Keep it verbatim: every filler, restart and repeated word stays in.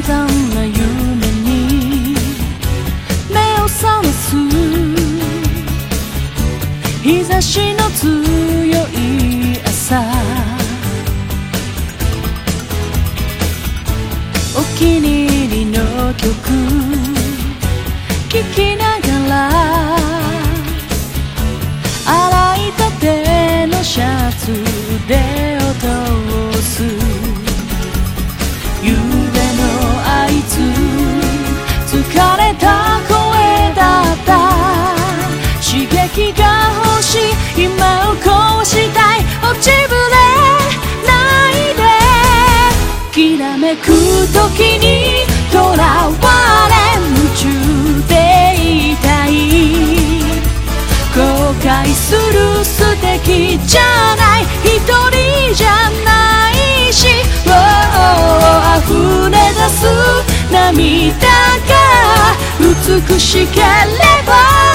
単な夢に目を覚ます日差しの強い朝、お気に入りの曲聴きながら洗いたてのシャツでを通す夢のあいつ疲れた声だった刺激が欲しい今をこうしたい落ちぶれないできらめく時にとらわれ夢中でいたい後悔する素敵じゃない一人じゃないし、oh, oh, 溢れ出す涙が美しければ